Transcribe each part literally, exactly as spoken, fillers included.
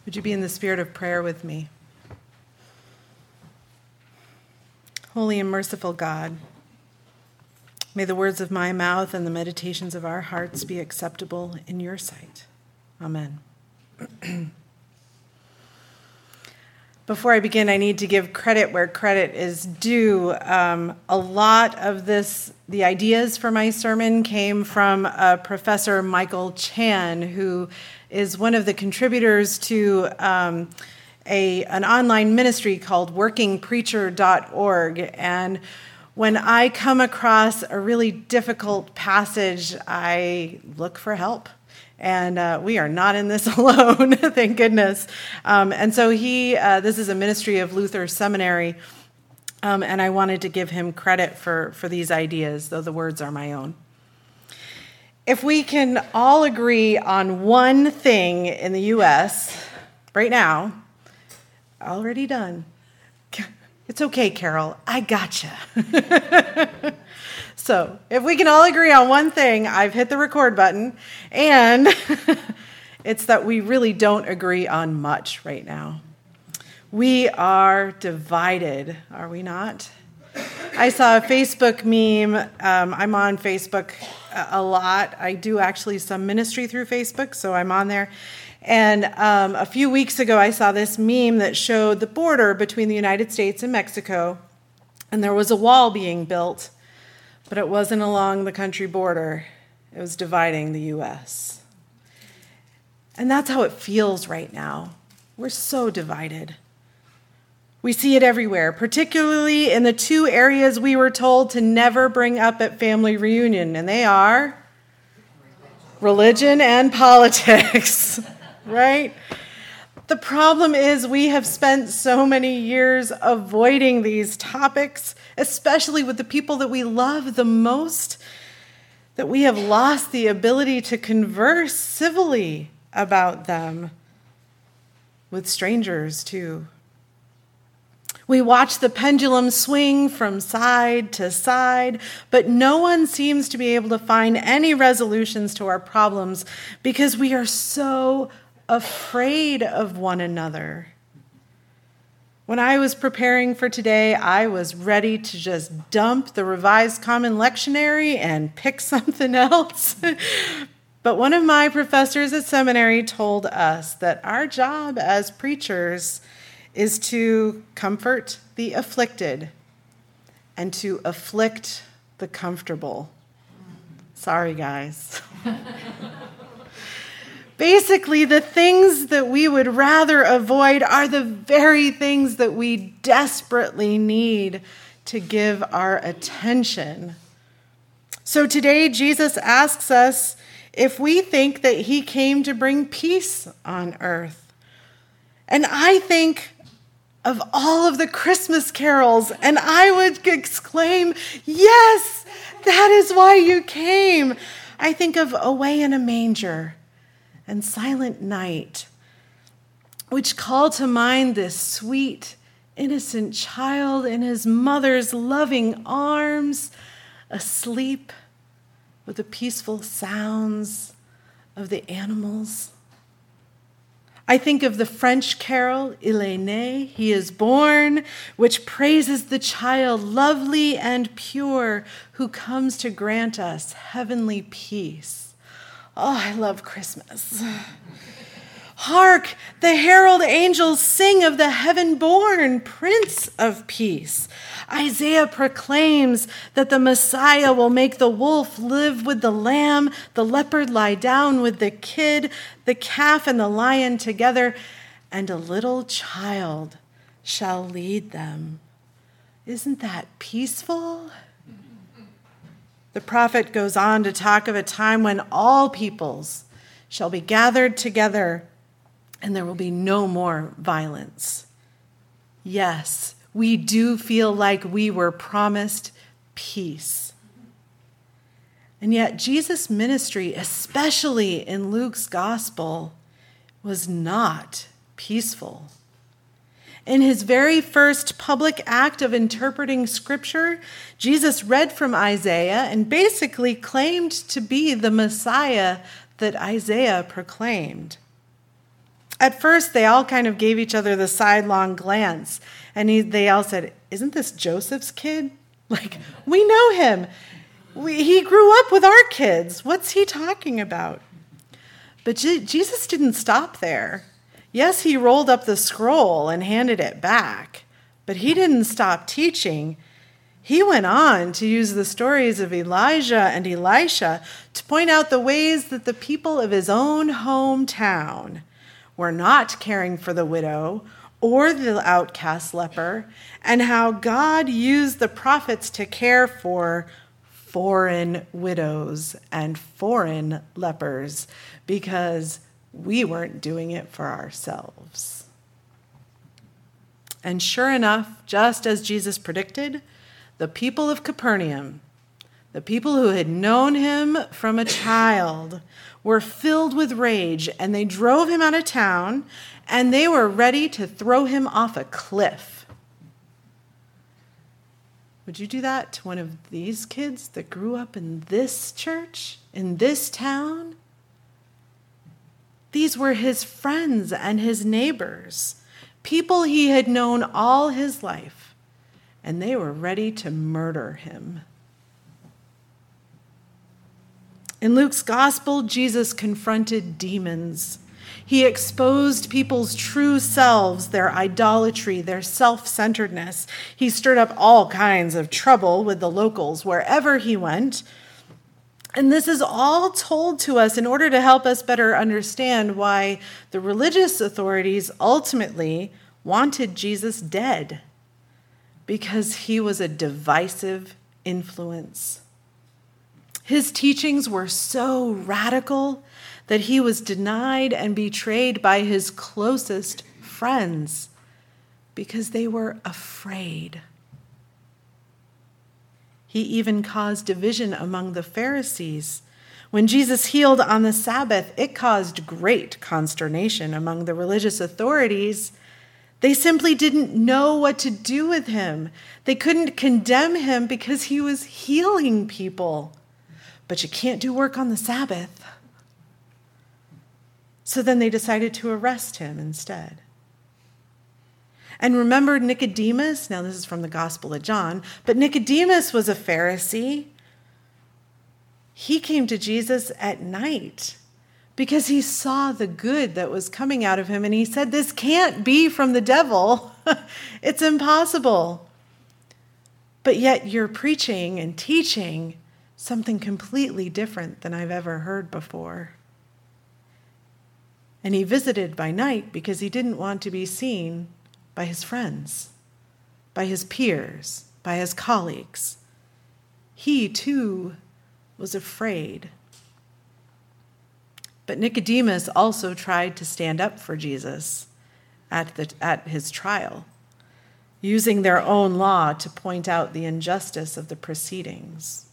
Would you be in the spirit of prayer with me? Holy and merciful God, may the words of my mouth and the meditations of our hearts be acceptable in your sight. Amen. Before I begin, I need to give credit where credit is due. Um, a lot of this, the ideas for my sermon came from uh, Professor Michael Chan, who is one of the contributors to um, a an online ministry called working preacher dot org. And when I come across a really difficult passage, I look for help. And uh, we are not in this alone, thank goodness. Um, and so he, uh, this is a ministry of Luther Seminary, um, and I wanted to give him credit for, for these ideas, though the words are my own. If we can all agree on one thing in the U S right now, already done. It's okay, Carol, I gotcha. So, if we can all agree on one thing, I've hit the record button, and it's that we really don't agree on much right now. We are divided, are we not? I saw a Facebook meme. Um, I'm on Facebook a lot. I do actually some ministry through Facebook, so I'm on there. And um, a few weeks ago, I saw this meme that showed the border between the United States and Mexico, and there was a wall being built. But it wasn't along the country border. It was dividing the U S. And that's how it feels right now. We're so divided. We see it everywhere, particularly in the two areas we were told to never bring up at family reunion, and they are religion and politics, right? The problem is we have spent so many years avoiding these topics, especially with the people that we love the most, that we have lost the ability to converse civilly about them with strangers too. We watch the pendulum swing from side to side, but no one seems to be able to find any resolutions to our problems because we are so afraid of one another. When I was preparing for today, I was ready to just dump the Revised Common Lectionary and pick something else. But one of my professors at seminary told us that our job as preachers is to comfort the afflicted and to afflict the comfortable. Sorry, guys. Basically, the things that we would rather avoid are the very things that we desperately need to give our attention. So today, Jesus asks us if we think that he came to bring peace on earth. And I think of all of the Christmas carols, and I would exclaim, yes, that is why you came. I think of Away in a Manger and Silent Night, which call to mind this sweet, innocent child in his mother's loving arms, asleep with the peaceful sounds of the animals. I think of the French carol, Il est né, he is born, which praises the child, lovely and pure, who comes to grant us heavenly peace. Oh, I love Christmas. Hark, the herald angels sing of the heaven-born Prince of Peace. Isaiah proclaims that the Messiah will make the wolf live with the lamb, the leopard lie down with the kid, the calf and the lion together, and a little child shall lead them. Isn't that peaceful? The prophet goes on to talk of a time when all peoples shall be gathered together and there will be no more violence. Yes, we do feel like we were promised peace. And yet Jesus' ministry, especially in Luke's gospel, was not peaceful. In his very first public act of interpreting Scripture, Jesus read from Isaiah and basically claimed to be the Messiah that Isaiah proclaimed. At first, they all kind of gave each other the sidelong glance. And he, they all said, isn't this Joseph's kid? Like, we know him. We, he grew up with our kids. What's he talking about? But Je- Jesus didn't stop there. Yes, he rolled up the scroll and handed it back, but he didn't stop teaching. He went on to use the stories of Elijah and Elisha to point out the ways that the people of his own hometown were not caring for the widow or the outcast leper, and how God used the prophets to care for foreign widows and foreign lepers because we weren't doing it for ourselves. And sure enough, just as Jesus predicted, the people of Capernaum, the people who had known him from a child, were filled with rage, and they drove him out of town, and they were ready to throw him off a cliff. Would you do that to one of these kids that grew up in this church, in this town? These were his friends and his neighbors, people he had known all his life, and they were ready to murder him. In Luke's gospel, Jesus confronted demons. He exposed people's true selves, their idolatry, their self-centeredness. He stirred up all kinds of trouble with the locals wherever he went. And this is all told to us in order to help us better understand why the religious authorities ultimately wanted Jesus dead, because he was a divisive influence. His teachings were so radical that he was denied and betrayed by his closest friends because they were afraid. He even caused division among the Pharisees. When Jesus healed on the Sabbath, it caused great consternation among the religious authorities. They simply didn't know what to do with him. They couldn't condemn him because he was healing people. But you can't do work on the Sabbath. So then they decided to arrest him instead. And remember Nicodemus? Now this is from the Gospel of John, but Nicodemus was a Pharisee. He came to Jesus at night because he saw the good that was coming out of him, and he said, this can't be from the devil. It's impossible. But yet you're preaching and teaching something completely different than I've ever heard before. And he visited by night because he didn't want to be seen by his friends, by his peers, by his colleagues. He, too, was afraid. But Nicodemus also tried to stand up for Jesus at, the, at his trial, using their own law to point out the injustice of the proceedings.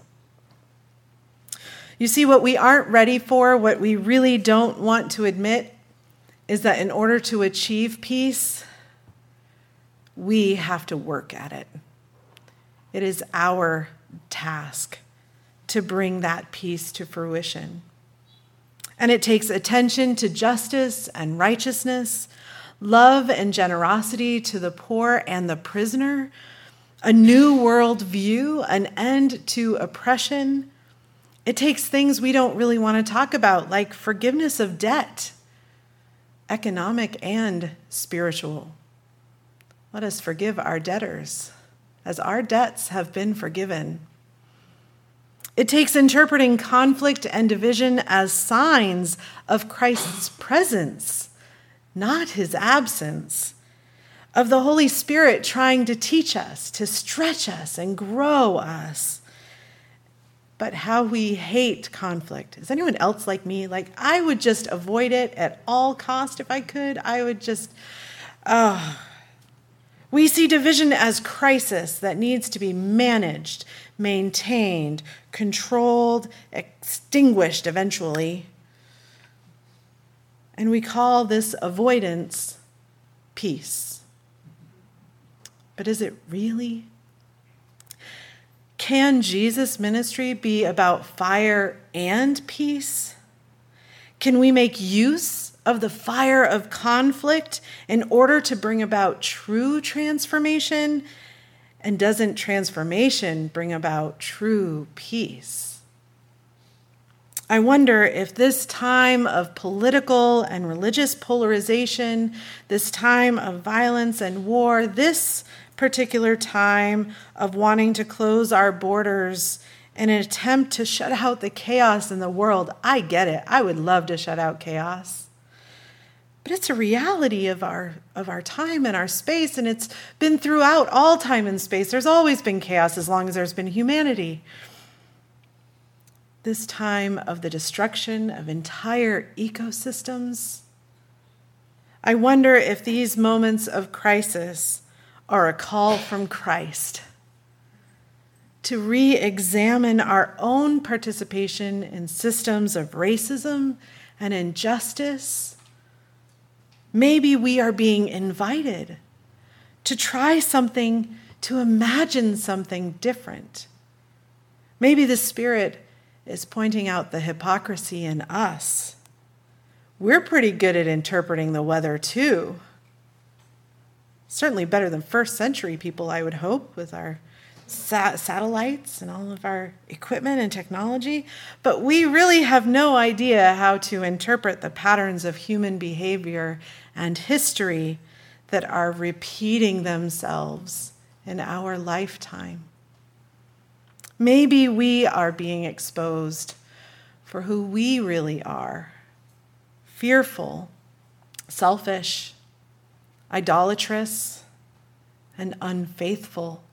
You see, what we aren't ready for, what we really don't want to admit, is that in order to achieve peace, we have to work at it. It is our task to bring that peace to fruition. And it takes attention to justice and righteousness, love and generosity to the poor and the prisoner, a new world view, an end to oppression. It takes things we don't really want to talk about, like forgiveness of debt, economic and spiritual. Let us forgive our debtors, as our debts have been forgiven. It takes interpreting conflict and division as signs of Christ's presence, not his absence, of the Holy Spirit trying to teach us, to stretch us and grow us. But how we hate conflict. Is anyone else like me? Like, I would just avoid it at all cost if I could. I would just, oh. We see division as crisis that needs to be managed, maintained, controlled, extinguished eventually. And we call this avoidance peace. But is it really? Can Jesus' ministry be about fire and peace? Can we make use of the fire of conflict in order to bring about true transformation? And doesn't transformation bring about true peace? I wonder if this time of political and religious polarization, this time of violence and war, this particular time of wanting to close our borders in an attempt to shut out the chaos in the world, I get it. I would love to shut out chaos. But it's a reality of our of our time and our space, and it's been throughout all time and space. There's always been chaos as long as there's been humanity. This time of the destruction of entire ecosystems, I wonder if these moments of crisis are a call from Christ to re-examine our own participation in systems of racism and injustice. Maybe we are being invited to try something, to imagine something different. Maybe the Spirit is pointing out the hypocrisy in us. We're pretty good at interpreting the weather too. Certainly better than first century people, I would hope, with our sa- satellites and all of our equipment and technology. But we really have no idea how to interpret the patterns of human behavior and history that are repeating themselves in our lifetime. Maybe we are being exposed for who we really are: fearful, selfish, idolatrous, and unfaithful.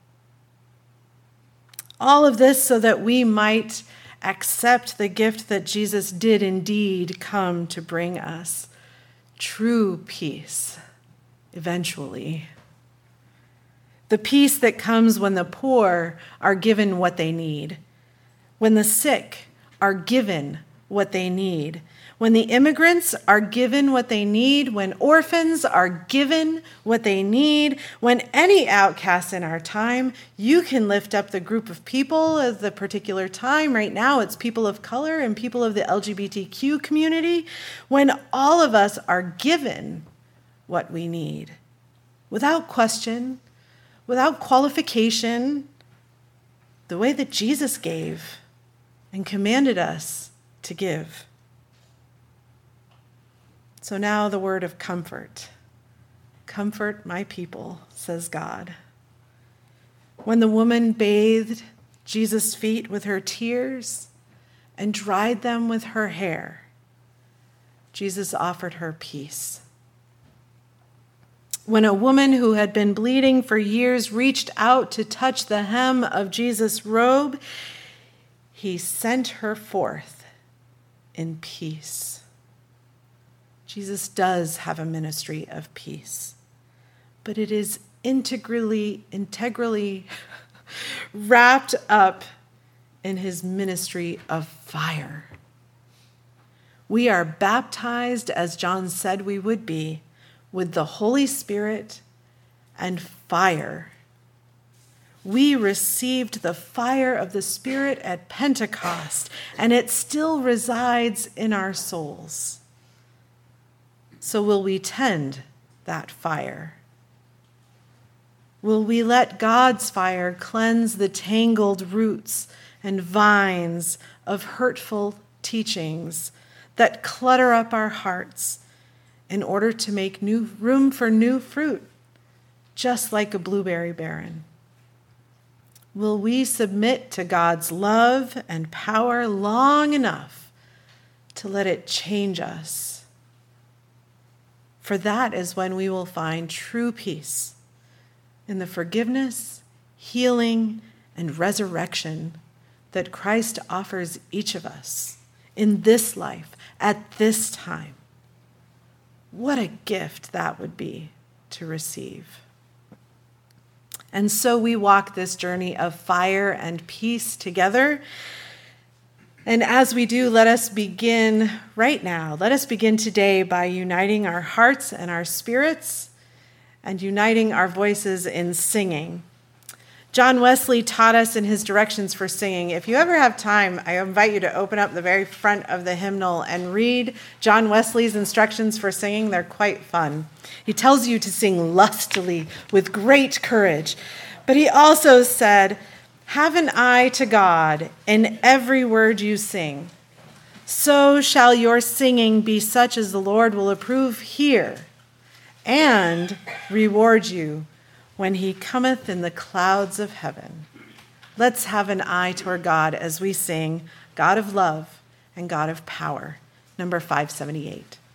All of this so that we might accept the gift that Jesus did indeed come to bring us: true peace, eventually. The peace that comes when the poor are given what they need, when the sick are given what they need, when the immigrants are given what they need, when orphans are given what they need, when any outcast in our time, you can lift up the group of people of the particular time. Right now, it's people of color and people of the L G B T Q community. When all of us are given what we need, without question, without qualification, the way that Jesus gave and commanded us to give. So now the word of comfort. Comfort my people, says God. When the woman bathed Jesus' feet with her tears and dried them with her hair, Jesus offered her peace. When a woman who had been bleeding for years reached out to touch the hem of Jesus' robe, he sent her forth in peace. Jesus does have a ministry of peace, but it is integrally, integrally wrapped up in his ministry of fire. We are baptized, as John said we would be, with the Holy Spirit and fire. We received the fire of the Spirit at Pentecost, and it still resides in our souls. So will we tend that fire? Will we let God's fire cleanse the tangled roots and vines of hurtful teachings that clutter up our hearts in order to make new room for new fruit, just like a blueberry barren? Will we submit to God's love and power long enough to let it change us? For that is when we will find true peace in the forgiveness, healing, and resurrection that Christ offers each of us in this life, at this time. What a gift that would be to receive. And so we walk this journey of fire and peace together. And as we do, let us begin right now. Let us begin today by uniting our hearts and our spirits and uniting our voices in singing. John Wesley taught us in his directions for singing. If you ever have time, I invite you to open up the very front of the hymnal and read John Wesley's instructions for singing. They're quite fun. He tells you to sing lustily with great courage. But he also said, have an eye to God in every word you sing. So shall your singing be such as the Lord will approve here and reward you when he cometh in the clouds of heaven. Let's have an eye toward God as we sing God of love and God of power, number five seventy-eight.